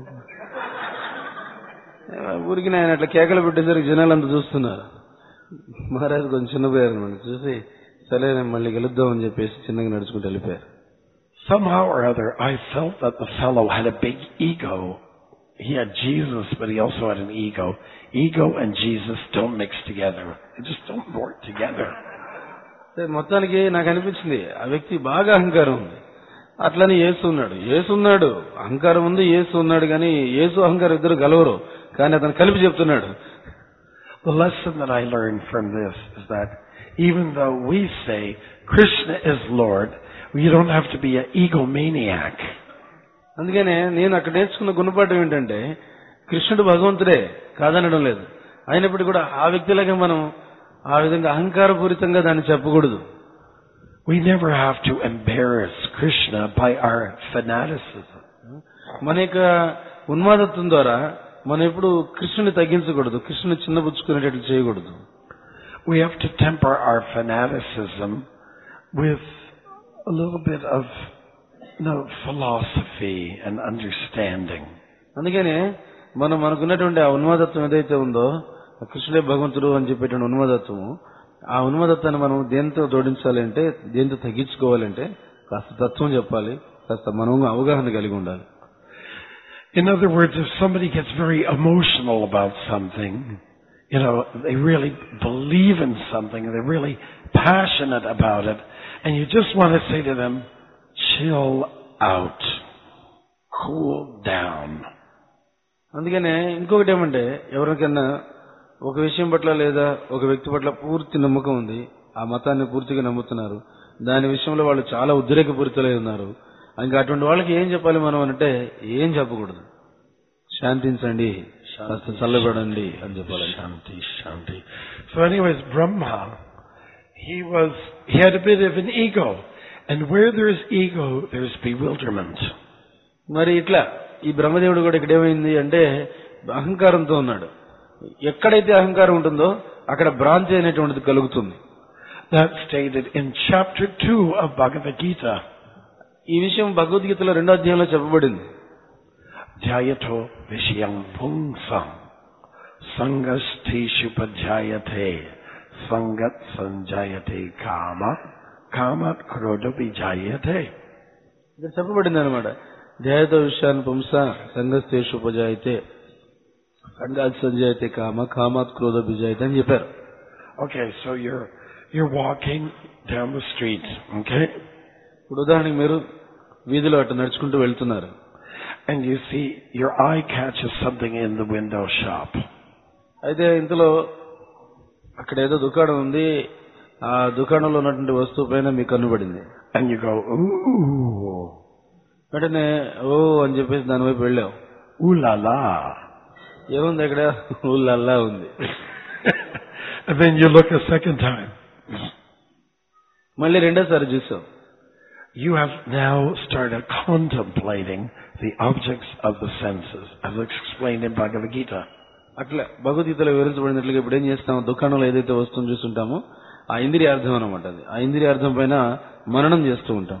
ఊరికి ఆయన అట్లా కేకలు పెట్టేసరికి జనాలంతా చూస్తున్నారు. మహారాజు కొంచెం చిన్నపోయారు అనమాట. చూసి సరే నేను మళ్ళీ గెలుద్దాం అని చెప్పేసి చిన్నగా నడుచుకుంటూ వెళ్ళిపోయారు. Somehow or other, I felt that the fellow had a big ego. He had Jesus, but he also had an ego. Ego and Jesus don't mix together. They just don't work together. మొత్తానికి నాకు అనిపించింది ఆ వ్యక్తి బాగా అహంకారం ఉంది, అట్లని యేసు ఉన్నాడు యేసు ఉన్నాడు అహంకారం ఉంది, యేసు ఉన్నాడు, కానీ యేసు అహంకారం ఇద్దరు గలవరు, కానీ అతను కలిపి చెప్తున్నాడు. The lesson that I learned from this is that even though we say Krishna is Lord, you don't have to be an egomaniac. అందుకనే నేను అక్కడ నేర్చుకున్న గుణపాఠం ఏంటంటే కృష్ణుడు భగవంతుడే కాదనడం లేదు, అయినప్పటికీ కూడా ఆ వ్యక్తిలాగా మనం ఆ విధంగా అహంకారపూరితంగా దాన్ని చెప్పకూడదు. We never have to embarrass Krishna by our fanaticism. మన యొక్క ఉన్మాదత్వం ద్వారా మనం ఎప్పుడు కృష్ణుని తగ్గించకూడదు, కృష్ణుని చిన్నపుచ్చుకునేటట్లు చేయకూడదు. We have to temper our fanaticism with a little bit of you know, philosophy and understanding. అందుకనే మనం మనకున్నటువంటి ఆ ఉన్మాదత్వం ఏదైతే ఉందో, కృష్ణుడే భగవంతుడు అని చెప్పేటువంటి ఉన్మాదత్వము, ఆ ఉన్మాదత్వాన్ని మనం దేంతో జోడించాలి అంటే, దేంతో తగ్గించుకోవాలంటే కాస్త తత్వం చెప్పాలి, కాస్త మనం అవగాహన కలిగి ఉండాలి. In other words, if somebody gets very emotional about something, you know, they really believe in something, they're really passionate about it, and you just want to say to them, chill out, cool down. అందుకనే ఇంకొకటి ఏమంటే, ఎవరికైనా ఒక విషయం పట్ల లేదా ఒక వ్యక్తి పట్ల పూర్తి నమ్మకం ఉంది, ఆ మతాన్ని పూర్తిగా నమ్ముతున్నారు, దాని విషయంలో వాళ్ళు చాలా ఉద్రేకపూరితులై ఉన్నారు, ఇంకా అటువంటి వాళ్ళకి ఏం చెప్పాలి మనం అంటే ఏం చెప్పకూడదు, శాంతించండి, చల్లబడండి అని చెప్పాలి. శాంతి శాంతి. So anyways, Brahma, he was he had a bit of an ego, and where there is ego there is bewilderment. మరి ఇట్లా ఈ బ్రహ్మదేవుడు కూడా ఇక్కడ ఏమైంది అంటే అహంకారంతో ఉన్నాడు. ఎక్కడైతే అహంకారం ఉంటుందో అక్కడ భ్రాంతి అనేటువంటిది కలుగుతుంది. That stated in chapter two of Bhagavad Gita. ఈ విషయం భగవద్గీతలో రెండో అధ్యాయంలో చెప్పబడింది. ధ్యాయతో విషయం పుంసం సంగస్థేషు పధ్యాయతే సంగత్ సంజాయతే కామ కామత్ క్రోధ విజాయతే. ఇక్కడ చెప్పబడింది అనమాట, ధ్యాయతో విషయాన్ని పుంస సంగస్థేషు ఉపజాయితే సంగాత్ సంజాయితే కామ కామాత్ క్రోధ విజాయితే అని చెప్పారు. Okay, so you're you're walking down the street, okay? ఇప్పుడు ఉదాహరణకి మీరు వీధిలో అటు నడుచుకుంటూ వెళ్తున్నారు, and you see your eye catches something in the window shop. అయితే ఇంతలో అక్కడ ఏదో దుకాణం ఉంది, ఆ దుకాణంలో ఉన్నటువంటి వస్తువు పైన మీకు కన్నుబడింది. And you go, ooh. వెంటనే ఓ అని చెప్పేసి దాని వైపు వెళ్ళావు. Ooh la la. ఏముంది అక్కడ? ఊళ్ళల్లా ఉంది. And then you look a second time. మళ్ళీ రెండోసారి చూసావు. You have now started contemplating the objects of the senses, as explained in Bhagavad Gita. అట్లా భగవద్గీతలో వివరించబడినట్లుగా ఇప్పుడు ఏం చేస్తాము, దుకాణంలో ఏదైతే వస్తువును చూస్తుంటామో ఆ ఇంద్రియార్థం అనమాట, అది ఆ ఇంద్రియార్థం పైన మననం చేస్తూ ఉంటాం.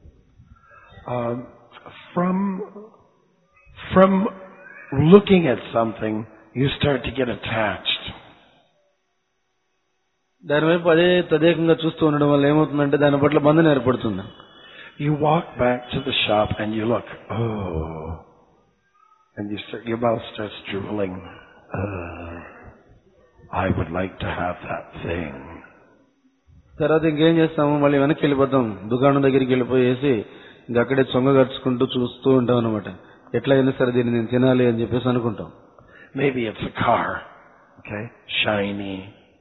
Uh, from from looking at something, you start to get attached. దాని వైపు అదే తదేకంగా చూస్తూ ఉండడం వల్ల ఏమవుతుందంటే దాని పట్ల బంధన ఏర్పడుతుంది. You walk back to the shop and you look, oh, and you start, your mouth starts drooling. Uh. I would like to have that thing. తర్వాత ఇంకేం చేస్తాము, మళ్ళీ వెనక్కి వెళ్ళిపోతాం, దుకాణం దగ్గరికి వెళ్ళిపోయేసి ఇంకా అక్కడే చొంగ గడుచుకుంటూ చూస్తూ ఉంటాం అనమాట. ఎట్లయినా సరే దీన్ని నేను తినాలి అని చెప్పేసి అనుకుంటాం. Maybe it's a car, okay, shiny,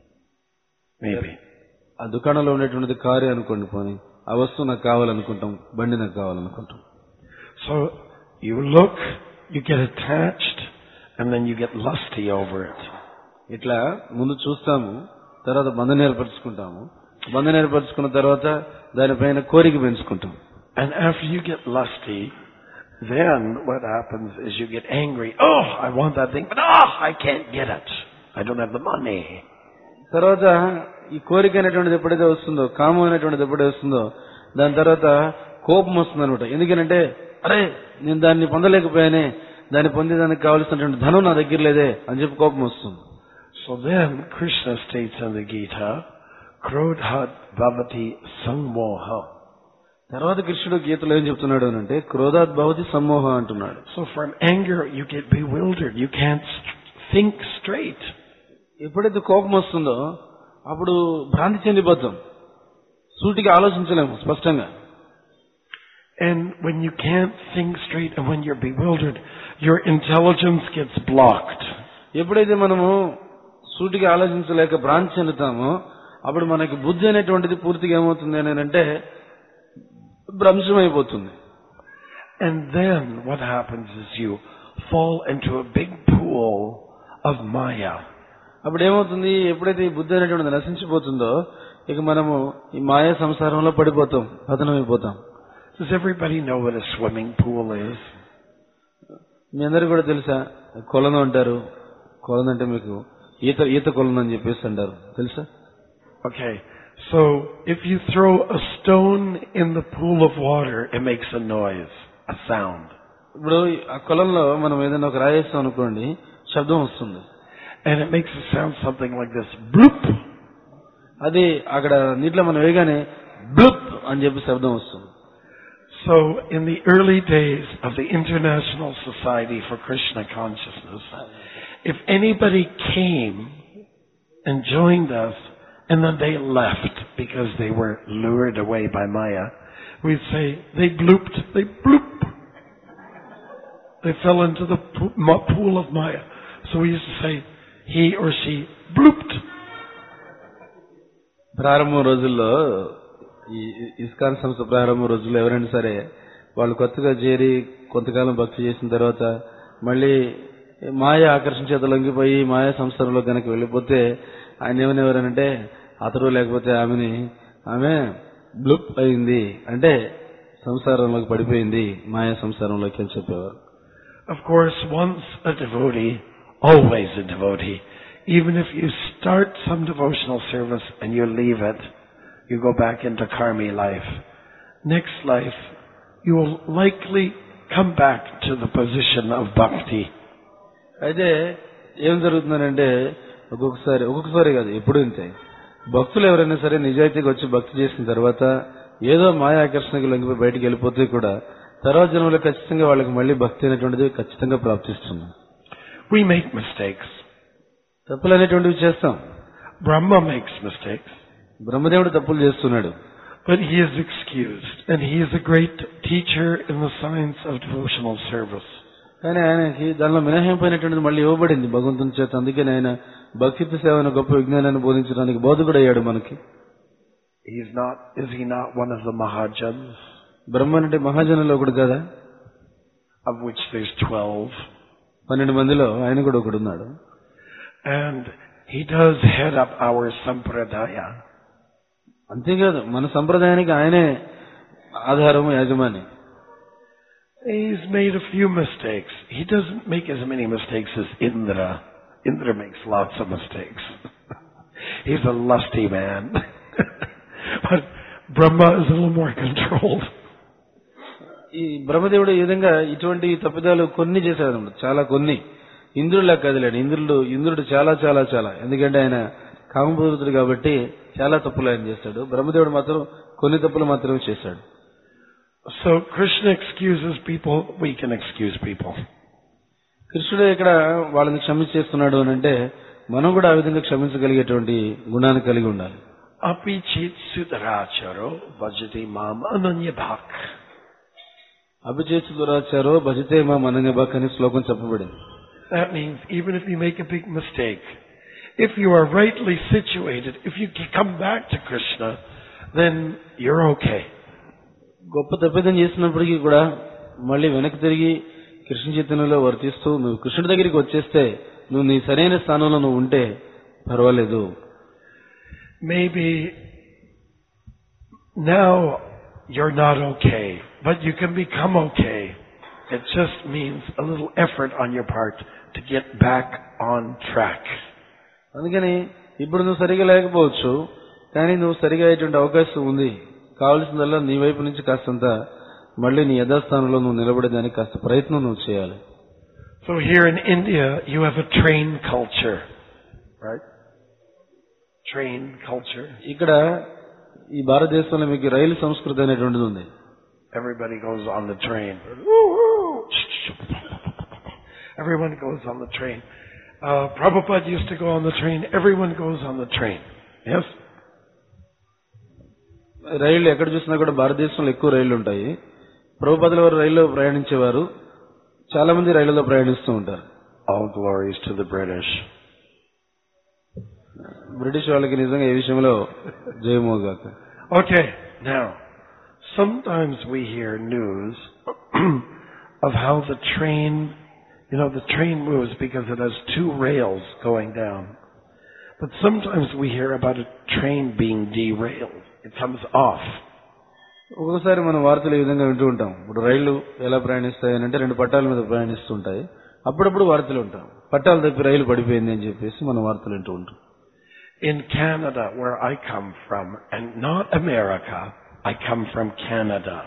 maybe. ఆ దుకాణంలో ఉండేటువంటిది కారే అనుకోండి, పోనీ ఆ వస్తువు నాకు కావాలనుకుంటాం, బండి నాకు కావాలనుకుంటాం. So you look, you get attached, and then you get lusty over it. ఇట్లా ముందు చూస్తాము, తర్వాత బంధం ఏర్పరచుకుంటాము, బంధం ఏర్పరచుకున్న తర్వాత దానిపైన కోరిక పెంచుకుంటాం. And after you get lusty, then what happens is you get angry. Oh, I want that thing, but oh, I can't get it. I don't have the money. తర్వాత ఈ కోరిక అనేటువంటిది ఎప్పుడైతే వస్తుందో, కామం అనేటువంటిది ఎప్పుడైతే వస్తుందో, దాని తర్వాత కోపం వస్తుంది అనమాట. ఎందుకంటే అరే నేను దాన్ని పొందలేకపోయానే, దాన్ని పొందేదానికి కావలసినటువంటి ధనం నా దగ్గర లేదే అని చెప్పి కోపం వస్తుంది. So then Krishna states in the Gita, Krodhat bhavati sammoha. తర్వాత కృష్ణుడు గీతలో ఏం చెప్తున్నాడు అని అంటే క్రోధాత్ భవతి సమ్మోహ అంటున్నాడు. So from anger you get bewildered. You can't think straight. ఎప్పుడైతే కోపం వస్తుందో అప్పుడు భ్రాంతి చెందిపోతాం, సూటిగా ఆలోచించలేము స్పష్టంగా. And when you can't think straight and when you're bewildered, your intelligence gets blocked. ఎప్పుడైతే మనము సూటిగా ఆలోచించలేక భ్రాంతి చెందుతామో అప్పుడు మనకి బుద్ధి అనేటువంటిది పూర్తిగా ఏమవుతుంది అని అంటే భ్రంశమైపోతుంది. And then what happens is you fall into a big pool of Maya. అప్పుడు ఏమవుతుంది, ఎప్పుడైతే ఈ బుద్ధి అనేటువంటిది నశించిపోతుందో ఇక మనము ఈ మాయా సంసారంలో పడిపోతాం, పతనమైపోతాం. Does everybody know what a swimming pool is? మీ అందరికీ కూడా తెలుసా, కొలను అంటారు. కొలను అంటే మీకు ఈత ఈత కొలను అని చెప్పేసి అంటారు, తెలుసా? Okay, so if you throw a stone in the pool of water, it makes a noise, a sound. ఇప్పుడు ఆ కొలంలో మనం ఏదైనా ఒక రాయేస్తాం అనుకోండి, శబ్దం వస్తుంది. And it makes a sound something like this, bloop. అది అక్కడ నీటిలో మనం వేయగానే బ్లూప్ అని చెప్పి శబ్దం వస్తుంది. So in the early days of the International Society for Krishna Consciousness, if anybody came and joined us and then they left because they were lured away by Maya, we'd say, they blooped, they bloop. They fell into the pool of Maya. So we used to say, he or she blooped. ప్రారంభం రోజుల్లో ఈ ISKCON సంస్థ ప్రారంభ రోజుల్లో ఎవరైనా సరే వాళ్ళు కొత్తగా చేరి కొంతకాలం భక్తి చేసిన తర్వాత మళ్ళీ మాయ ఆకర్షణ చేత లొంగిపోయి మాయా సంసారంలో కనుక వెళ్ళిపోతే ఆయన ఏమనేవారంటే అతడు లేకపోతే ఆమెని ఆమె బ్లూప్ అయింది అంటే సంసారంలోకి పడిపోయింది, మాయా సంసారంలోకి అని చెప్పేవారు. Of course, once a devotee, always a devotee. Even if you start some devotional service and you leave it, you go back into karmi life. Next life, you will likely come back to the position of bhakti. అయితే ఏం జరుగుతుందంటే ఒక్కొక్కసారి ఒక్కొక్కసారి కాదు ఎప్పుడు ఇంతే, భక్తులు ఎవరైనా సరే నిజాయితీగా వచ్చి భక్తి చేసిన తర్వాత ఏదో మాయా ఆకర్షణకి లొంగిపోయి బయటికి వెళ్ళిపోతే కూడా తర్వాత జన్మలో ఖచ్చితంగా వాళ్ళకి మళ్ళీ భక్తి అనేటువంటిది ఖచ్చితంగా ప్రాప్తిస్తుంది. We make mistakes. తప్పులు అనేటువంటివి చేస్తాం. Brahma makes mistakes. బ్రహ్మదేవుడు తప్పులు చేస్తున్నాడు. But he is excused, and he is a great teacher in the science of devotional service. కానీ ఆయనకి దానిలో మినహాయింపైనటువంటిది మళ్ళీ ఇవ్వబడింది భగవంతుని చేత. అందుకని ఆయన భక్తి సేవను గొప్ప విజ్ఞానాన్ని బోధించడానికి బోధకుడు అయ్యాడు మనకి. He's not, is he not one of the Mahajans? బ్రహ్మ అంటే మహాజనులో ఒకడు కదా, of which there's twelve. పన్నెండు మందిలో ఆయన కూడా ఒకడు ఉన్నాడు. And he does head up our sampradaya. అంతేకాదు మన సంప్రదాయానికి ఆయనే ఆధారము, యజమాని. He's made a few mistakes. He doesn't make as many mistakes as Indra. Indra makes lots of mistakes. He's a lusty man. But Brahma is a little more controlled. ఈ బ్రహ్మదేవుడు ఈ విధంగా ఇటువంటి తప్పిదాలు కొన్ని చేశాడు, చాలా కొన్ని. ఇంద్రుడిలా కదిలాడు. ఇంద్రుడు ఇంద్రుడు చాలా చాలా చాలా ఎందుకంటే ఆయన కామపూరితుడు కాబట్టి చాలా తప్పులు ఆయన చేస్తాడు. బ్రహ్మదేవుడు మాత్రం కొన్ని తప్పులు మాత్రమే చేశాడు. So Krishna excuses people, we can excuse people. కృష్ణుడు ఇక్కడ వాళ్ళని క్షమించేస్తున్నాడు అని అంటే మనం కూడా ఆ విధంగా క్షమించగలిగేటువంటి గుణాన్ని కలిగి ఉండాలి. Api chit sudaracharo bhajati mam ananyabhak. అభిచేతు దురాచారో భజతే మా మనన్యభాక్ అని శ్లోకం చెప్పబడింది. That means even if you make a big mistake, if you are rightly situated, if you come back to Krishna, then you're okay. గొప్ప తప్పిదం చేసినప్పటికీ కూడా మళ్ళీ వెనక్కి తిరిగి కృష్ణ చైతన్యంలో వర్తిస్తూ నువ్వు కృష్ణుడి దగ్గరికి వచ్చేస్తే నువ్వు నీ సరైన స్థానంలో నువ్వు ఉంటే పర్వాలేదు. Maybe now you're not okay, but you can become okay. It just means a little effort on your part to get back on track. అందుకని ఇప్పుడు నువ్వు సరిగా లేకపోవచ్చు, కానీ నువ్వు సరిగా అయ్యేటువంటి అవకాశం ఉంది. కావాల్సిందల్లా నీ వైపు నుంచి కాస్తంత మళ్ళీ నీ యథాస్థానంలో నువ్వు నిలబడేదానికి కాస్త ప్రయత్నం నువ్వు చేయాలి. So here in India you have a train culture, right? Train culture. ఇక్కడ ఈ భారతదేశంలో మీకు రైలు సంస్కృతి అనేటువంటిది ఉంది. Everybody goes on the train. Everyone goes on the train. Uh, Prabhupada used to go on the train. Everyone goes on the train. Yes? రైళ్లు ఎక్కడ చూసినా కూడా భారతదేశంలో ఎక్కువ రైళ్లు ఉంటాయి. ప్రభుపాదుల వారు రైల్లో ప్రయాణించేవారు. చాలా మంది రైళ్లలో ప్రయాణిస్తూ ఉంటారు. All glories to the British. British వాళ్ళకి నిజంగా ఈ విషయంలో జయమోగాక. Okay, now sometimes we hear news of how the train, you know, the train moves because it has two rails going down. But sometimes we hear about a train being derailed. It comes off. ఒక్కొక్కసారి మనం వార్తలు ఈ విధంగా వింటూ ఉంటాం. ఇప్పుడు రైళ్లు ఎలా ప్రయాణిస్తాయి అంటే రెండు పట్టాల మీద ప్రయాణిస్తుంటాయి. అప్పుడప్పుడు వార్తలు ఉంటాం, పట్టాలు తప్పి రైలు పడిపోయింది అని చెప్పేసి మనం వార్తలు వింటూ ఉంటాం. In Canada, where I come from, and not America, I come from Canada.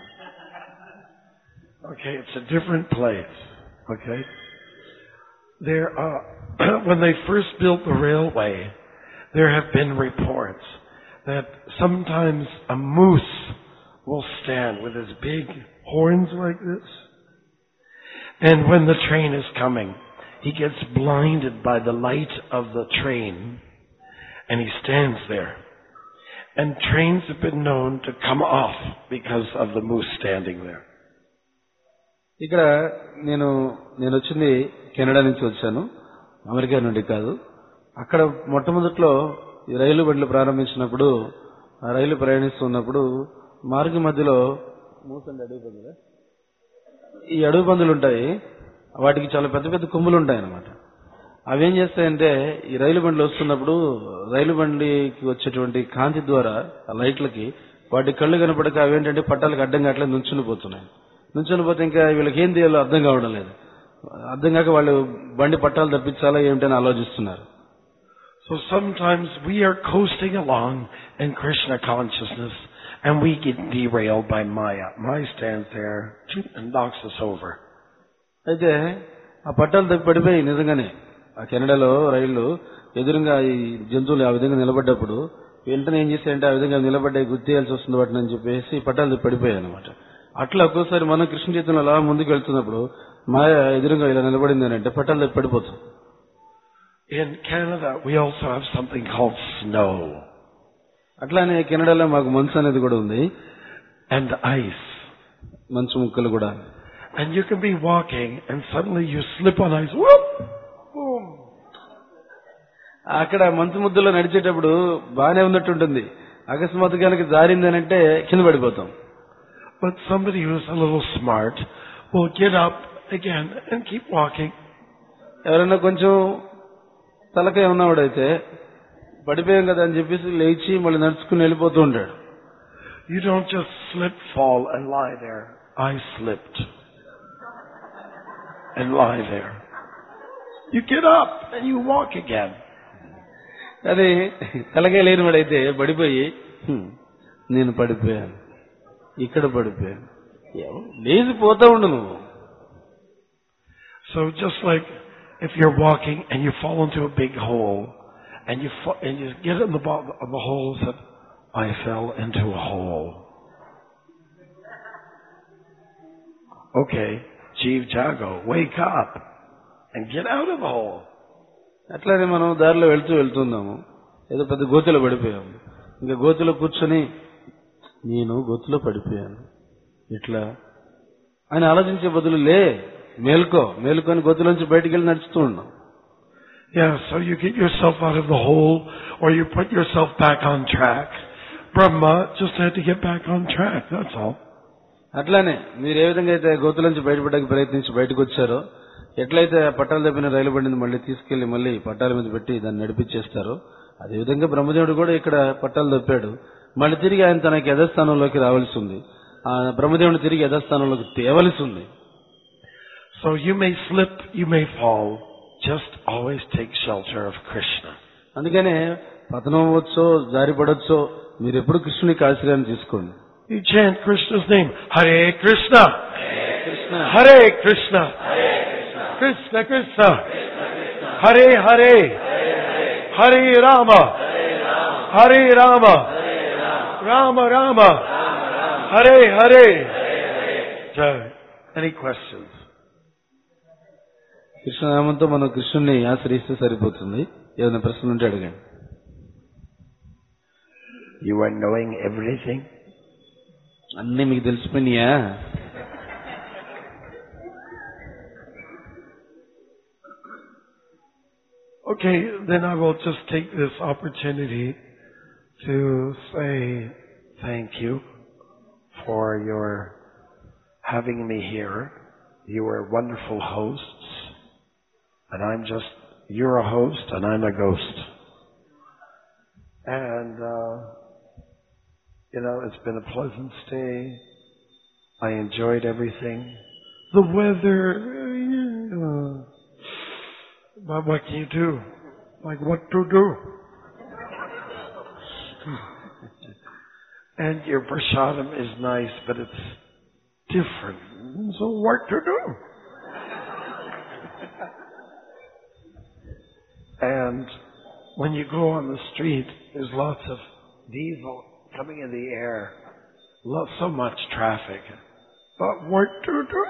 Okay, it's a different place. Okay? There are, when they first built the railway, there have been reports that sometimes a moose will stand with his big horns like this. And when the train is coming, he gets blinded by the light of the train. And he stands there. And trains have been known to come off because of the moose standing there. ఇక్కడ నేను నేను వచ్చింది Canada నుంచి వచ్చాను, America నుండి కాదు. అక్కడ మొట్టమొదట్లో ఈ రైలు బండ్లు ప్రారంభించినప్పుడు ఆ రైలు ప్రయాణిస్తున్నప్పుడు మార్గ మధ్యలో మూసండి అడవి పందులు ఈ అడవి పందులు ఉంటాయి. వాటికి చాలా పెద్ద పెద్ద కొమ్ములు ఉంటాయి అన్నమాట. అవేం చేస్తాయంటే ఈ రైలు బండ్లు వస్తున్నప్పుడు రైలు బండికి వచ్చేటువంటి కాంతి ద్వారా ఆ లైట్లకి వాటి కళ్ళు కనపడక అవేంటంటే పట్టాలకు అడ్డం కావట్లే నుంచుని పోతున్నాయి. నుంచుని పోతే ఇంకా వీళ్ళకి ఏం చేయాలో అర్థం కావడం లేదు. అర్థం కాక వాళ్ళు బండి పట్టాలు తప్పించాలా ఏమిటని ఆలోచిస్తున్నారు. So sometimes we are coasting along in Krishna consciousness and we get derailed by Maya. Maya stands there and knocks us over. అయితే ఆ పట్టాలు తప్పి పడిపోయి నిజంగానే ఆ కెనడాలో రైళ్లు ఎదురుగా ఈ జంతువులు ఆ విధంగా నిలబడ్డప్పుడు వెంటనే ఏం చేశాయంటే ఆ విధంగా నిలబడ్డాయి గుర్తియాల్సి వస్తుంది వాటిని అని చెప్పేసి పట్టాలు పడిపోయాయి అనమాట. అట్లా ఒక్కోసారి మనం కృష్ణ చైతన్యంలో అలా ముందుకు వెళ్తున్నప్పుడు మాయ ఎదురుగా ఇలా నిలబడింది అని అంటే పట్టాలు పడిపోతాం. In Canada we also have something called snow. అట్లానే కెనడాలో మాకు మంచు అనేది కూడా ఉంది. And ice. మంచు ముక్కలు కూడా. And you can be walking and suddenly you slip on ice. Whoop! Boom! అక్కడ మంచు ముద్దలో నడిచేటప్పుడు బానే ఉన్నట్టు ఉంటుంది. అకస్మాత్తుగా కనుక జారిందనంటే కింద పడిపోతాం. But somebody who's a little smart will get up again and keep walking. ఎవరైనా కొంచెం తలకాయ ఉన్నవాడైతే పడిపోయాం కదా అని చెప్పేసి లేచి మళ్ళీ నడుచుకుని వెళ్ళిపోతూ ఉంటాడు. You don't just slip, fall and lie there. I slipped and lie there. You get up and you walk again. అది తలకాయ లేని వాడైతే పడిపోయి నేను పడిపోయాను, ఇక్కడ పడిపోయాను, లేచిపోతా ఉండు నువ్వు. So just like if you're walking and you fall into a big hole and you fall, and you get in the bottom of the hole and said, I fell into a hole. Okay, Jeev Jago, wake up and get out of the hole. అట్లానే మనం దారిలో వెళ్తూ వెళ్తున్నాము, ఏదో పెద్ద గోతిలో పడిపోయాము. ఇంకా గోతిలో కూర్చొని నేను గోతిలో పడిపోయాను ఇట్లా అని ఆలోచించే బదులు లే మేల్కో మేల్కొని గోతిలోంచి బయటికి వెళ్ళి నడుస్తూ ఉన్నాం. Yeah, so you get yourself out of the hole or you put yourself back on track. Brahma just had to get back on track, that's all. అట్లానే మీరు ఏ విధంగా అయితే గోతులోంచి బయటపడడానికి ప్రయత్నించి బయటకు వచ్చారో, ఎట్లయితే పట్టాలు తప్పిన రైలు బండిని మళ్ళీ తీసుకెళ్లి మళ్ళీ పట్టాల మీద పెట్టి దాన్ని నడిపించేస్తారో, అదేవిధంగా బ్రహ్మదేవుడు కూడా ఇక్కడ పట్టాలు తప్పాడు. మళ్ళీ తిరిగి ఆయన తనకి యథాస్థానంలోకి రావాల్సి ఉంది. ఆ బ్రహ్మదేవుని తిరిగి యథాస్థానంలోకి తేవలసి ఉంది. So you may slip, you may fall, just always take shelter of Krishna. అందుకనే పతనం అవ్వచ్చో జారి పడొచ్చో మీరు ఎప్పుడు కృష్ణునికి ఆశ్రయాన్ని తీసుకోండి. You chant Krishna's name. Hare Krishna. Hare Krishna. Hare Krishna. Krishna Krishna. Hare Hare. Hare Rama. Hare Rama. Rama Rama. Hare Hare. Any questions? కృష్ణనామంతో మనం కృష్ణుని ఆశ్రయిస్తే సరిపోతుంది. ఏదైనా ప్రశ్నలు ఉంటే అడగండి. You are knowing everything? అన్నీ మీకు తెలిసిపోయినాయా? Okay, then I will just take this opportunity to say thank you for your having me here. You are wonderful hosts, and I'm just, you're a host and I'm a ghost. And, uh, you know, it's been a pleasant stay. I enjoyed everything. The weather, uh, but what can you do? Like what to do? And your prasadam is nice, but it's different. So what to do? And when you go on the street, there's lots of diesel coming in the air. Lots, so much traffic. But what to do?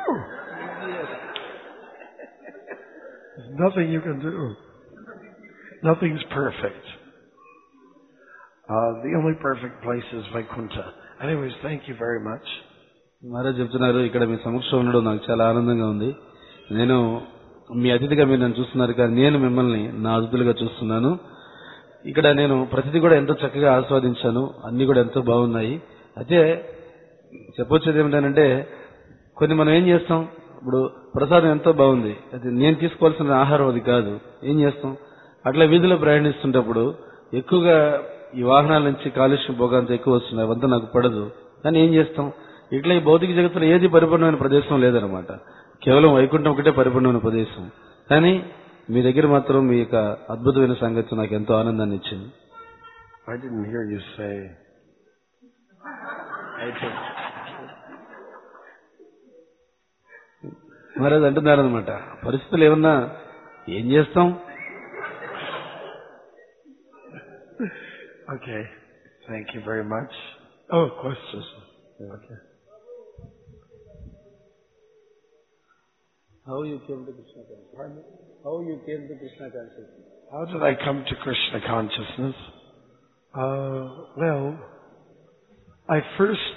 There's nothing you can do. Nothing's perfect. Uh, the only perfect place is Vaikuntha. Anyways, thank you very much. Maharaj చెప్తున్నారు, ఇక్కడ మీ సమక్షం ఉండడం నాకు చాలా ఆనందంగా ఉంది. నేను మీ అతిథిగా మీరు నన్ను చూస్తున్నారు కానీ నేను మిమ్మల్ని నా అతిథులుగా చూస్తున్నాను. ఇక్కడ నేను ప్రతిదీ కూడా ఎంతో చక్కగా ఆస్వాదించాను. అన్ని కూడా ఎంతో బాగున్నాయి. అయితే చెప్పొచ్చేది ఏమిటంటే, కొన్ని మనం ఏం చేస్తాం, ఇప్పుడు ప్రసాదం ఎంతో బాగుంది, అది నేను తీసుకోవాల్సిన ఆహారం అది కాదు. ఏం చేస్తాం, అట్లా వీధిలో ప్రయాణిస్తుంటప్పుడు ఎక్కువగా ఈ వాహనాల నుంచి కాలుష్యం పొగ అంత ఎక్కువ వస్తుంది, అవంతా నాకు పడదు. కానీ ఏం చేస్తాం, ఇట్లా ఈ భౌతిక జగత్తులో ఏది పరిపూర్ణమైన ప్రదేశం లేదనమాట. కేవలం వైకుంఠం ఒకటే పరిపూర్ణమైన ప్రదేశం. కానీ మీ దగ్గర మాత్రం మీ యొక్క అద్భుతమైన సంగతి నాకు ఎంతో ఆనందాన్ని ఇచ్చింది. I didn't hear you say. మరి అది అంటున్నారనమాట, పరిస్థితులు ఏమన్నా ఏం చేస్తాం. Okay, thank you very much. Oh, questions. Okay. How you came to Krishna consciousness? How you came to Krishna consciousness? How did I come to Krishna consciousness? Uh, well, I first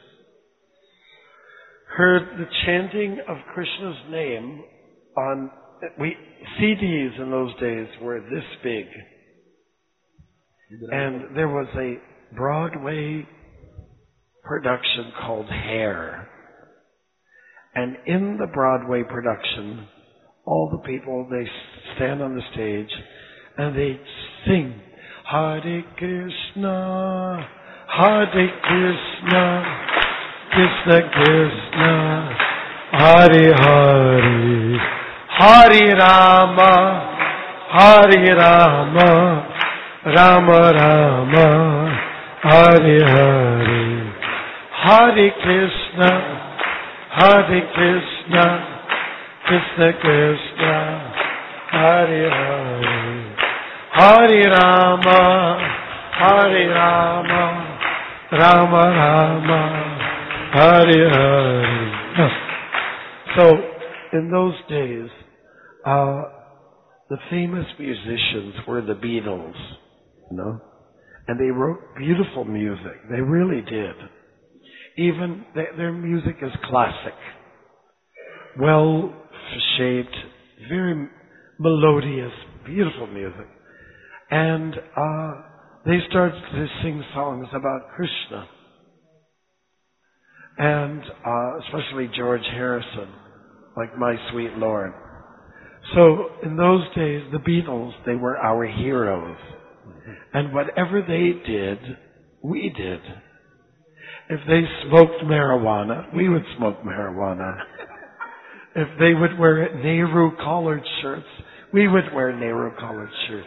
heard the chanting of Krishna's name on we C Ds in those days were this big, and there was a Broadway production called Hair. And in the Broadway production, all the people, they stand on the stage and they sing, Hare Krishna, Hare Krishna, Krishna Krishna, Hare Hare, Hare Rama, Hare Rama, Rama Rama, Hare Hare, Hare Krishna, Hare Krishna, Krishna Krishna, Hare Hare, Hare Rama, Hare Rama, Rama Rama, Hare Hare. So, in those days, uh, the famous musicians were the Beatles, you know, and they wrote beautiful music. They really did. Even their, their music is classic, well shaped, very melodious, beautiful music. And uh, they started to sing songs about Krishna. And uh, especially George Harrison, like My Sweet Lord. So in those days, the Beatles, they were our heroes. And whatever they did, we did. If they smoked marijuana, we would smoke marijuana. If they would wear Nehru collared shirts, we would wear Nehru collared shirts.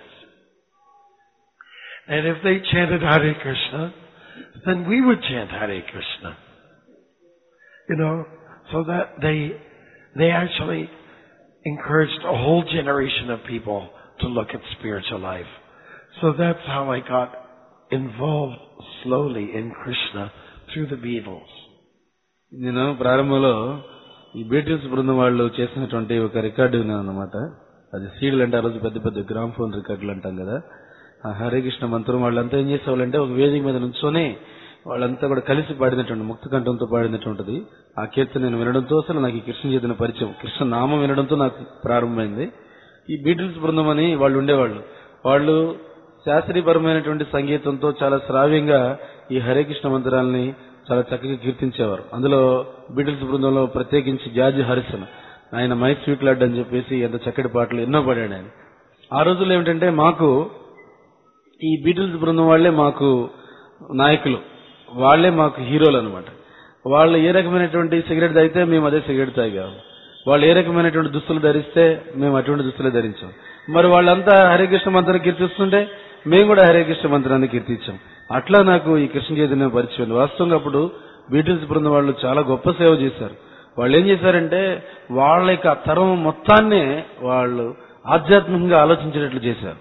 And if they chanted Hare Krishna, then we would chant Hare Krishna. You know, so that they they actually encouraged a whole generation of people to look at spiritual life. So that's how I got involved slowly in Krishna through the Beatles. నేను ప్రారంభంలో ఈ beetles బృందం వాళ్ళు చేసినటువంటి ఒక record విన్నాను అన్నమాట. అది సీడీలు అంటే ఆ రోజు పెద్ద పెద్ద గ్రామ్ ఫోన్ రికార్డులు అంటాం కదా. ఆ హరే కృష్ణ మంత్రం వాళ్ళంతా ఏం చేసేవాళ్ళంటే ఒక వేదిక మీద నుంచొని వాళ్ళంతా కూడా కలిసి పాడినటువంటి ముక్త కంఠంతో పాడినటువంటిది ఆ కీర్తన నేను వినడంతో అసలు నాకు ఈ కృష్ణ చేతిన పరిచయం, కృష్ణ నామం వినడంతో నాకు ప్రారంభమైంది. ఈ బీటిల్స్ బృందం అని వాళ్ళు ఉండేవాళ్ళు. వాళ్ళు శాస్త్రీయపరమైనటువంటి సంగీతంతో చాలా శ్రావ్యంగా ఈ హరే కృష్ణ మంత్రాలని చాలా చక్కగా కీర్తించేవారు. అందులో బీటిల్స్ బృందంలో ప్రత్యేకించి జార్జ్ హారిసన్, ఆయన మై స్వీట్ లార్డ్ అని చెప్పేసి ఎంత చక్కటి పాటలు ఎన్నో పాడాడు ఆయన. ఆ రోజుల్లో ఏమిటంటే మాకు ఈ బీటిల్స్ బృందం వాళ్లే మాకు నాయకులు, వాళ్లే మాకు హీరోలు అనమాట. వాళ్ళు ఏ రకమైనటువంటి సిగరెట్ తాగితే మేము అదే సిగరెట్ తాగాము, వాళ్ళు ఏ రకమైనటువంటి దుస్తులు ధరిస్తే మేము అటువంటి దుస్తులే ధరించాం. మరి వాళ్ళంతా హరే కృష్ణ మంత్రాన్ని కీర్తిస్తుంటే మేము కూడా హరే కృష్ణ మంత్రాన్ని కీర్తించాం. అట్లా నాకు ఈ కృష్ణ చైతన్యం పరిచయం. వాస్తవంగా అప్పుడు బీటిల్స్ బృందం వాళ్ళు చాలా గొప్ప సేవ చేశారు. వాళ్ళు ఏం చేశారంటే వాళ్ళ యొక్క తరం మొత్తాన్నే వాళ్ళు ఆధ్యాత్మికంగా ఆలోచించేటట్లు చేశారు.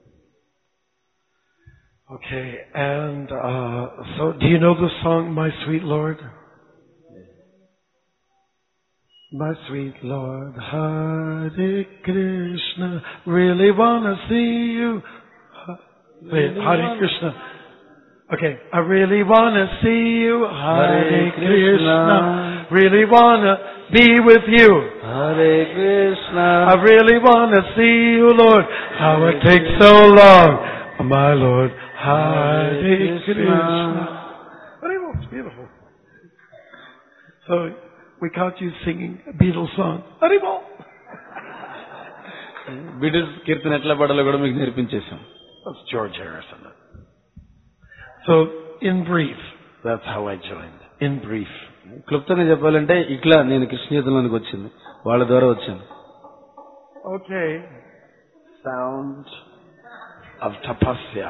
Okay, and uh, so do you know the song My Sweet Lord? My sweet Lord, Hare Krishna, really wanna see you. Wait, Hare Krishna. Okay, I really wanna see you, Hare Krishna. Really wanna be with you, Hare Krishna. I really wanna see you, Lord. How it takes so long, my Lord. Hare Krishna. It's beautiful. So we caught you singing a Beatles song. Haribol. Beatles కీర్తన ఎట్లా పాడాలో కూడా మీకు నేర్పించేశాం. That's George Harrison. So in brief, that's how I joined. In brief. క్లుప్తంగా చెప్పాలంటే ఇట్లా నేను కృష్ణ చైతన్యంలోకి వచ్చింది, వాళ్ళ ద్వారా వచ్చాను. Okay. Sound of tapasya.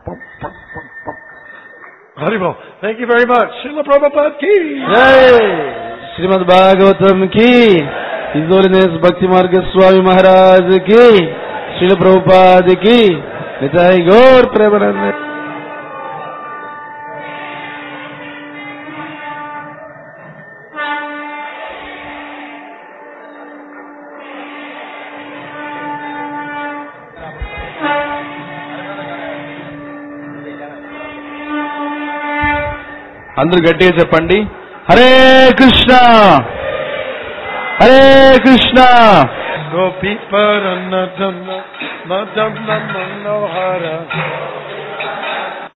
Haribol. Thank you very much. Srila Prabhupada ki. Jai. Srimad Bhagavatam ki. His Holiness Bhakti Marga Swami Maharaj ki. Srila Prabhupada ki. Nitai Gaur Premanande. అందరూ గట్టిగా చెప్పండి, Hare Krishna Hare Krishna. Gopi Paranadana Madana Manohara